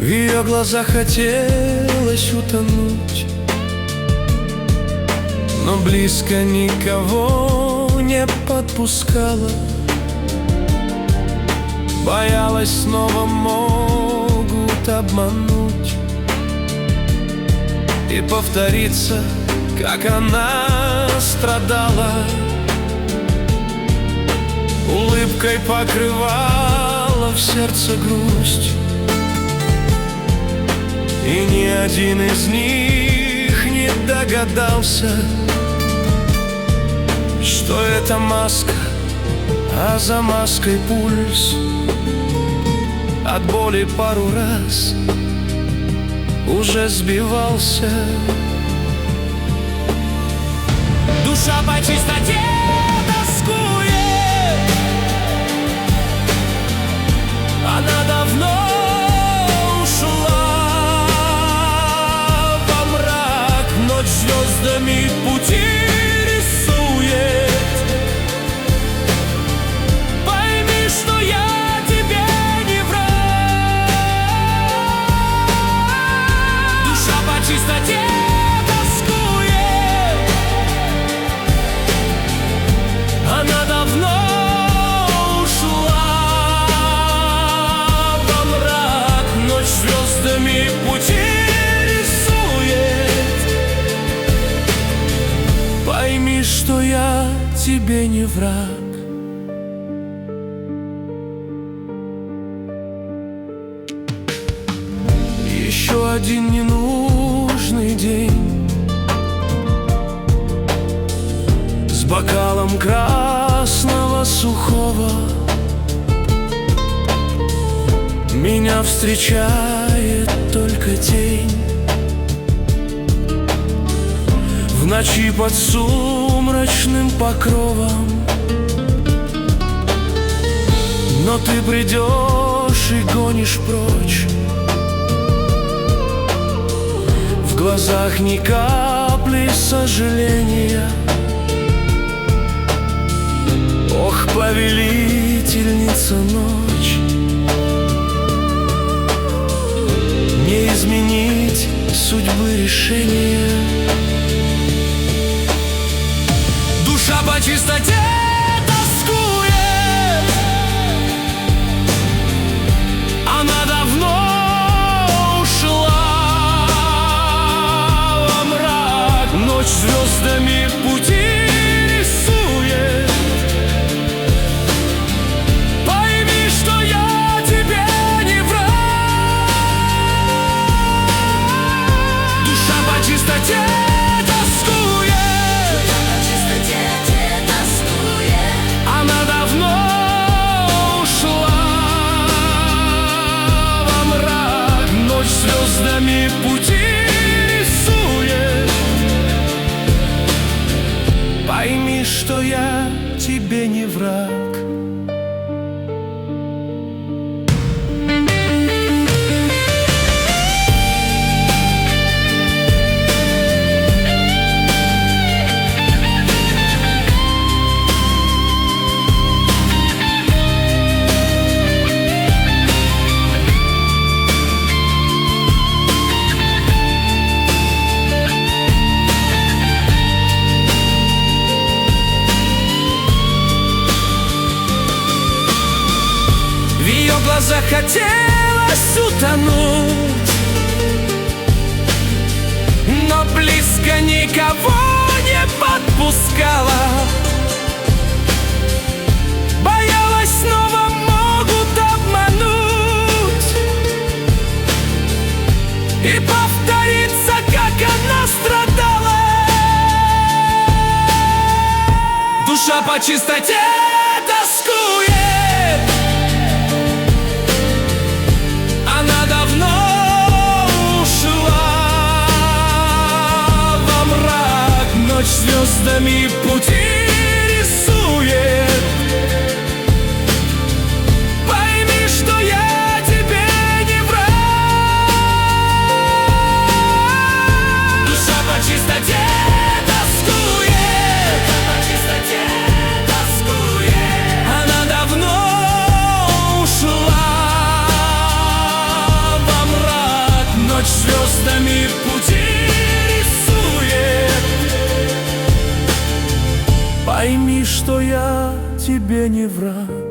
В ее глазах хотелось утонуть, но близко никого не подпускала. Боялась, снова могут обмануть и повториться, как она страдала. Улыбкой покрывала в сердце грусть, и ни один из них не догадался, что это маска, а за маской пульс. От боли пару раз уже сбивался. Душа по чистоте тоскует, она давно ушла во мрак, ночь звездами пути рисует. Пойми, что я тебе не враг. Душа по чистоте она давно ушла во мрак, ночь звездами пути рисует. Пойми, что я тебе не враг. Еще один ненужный день с бокалом красного сухого. Меня встречает только тень в ночи под сумрачным покровом. Но ты придешь и гонишь прочь, в глазах ни капли сожаления. Ох, повелительница ночь, не изменить судьбы решения. Душа по чистоте тоскует, она давно ушла во мрак, ночь звездами пути рисует. Чистоте тоскует, она давно ушла во мрак, ночь звездами пути рисует. Пойми, что я тебе не враг. В ее глазах хотелось утонуть, но близко никого не подпускала. Боялась, снова могут обмануть и повториться, как она страдала. Душа по чистоте тоскует, она давно ушла во мрак, ночь звездами пути рисует. Пойми, что я тебе не враг. Душа по чистоте тоскует, она давно ушла во мрак. тебе не враг.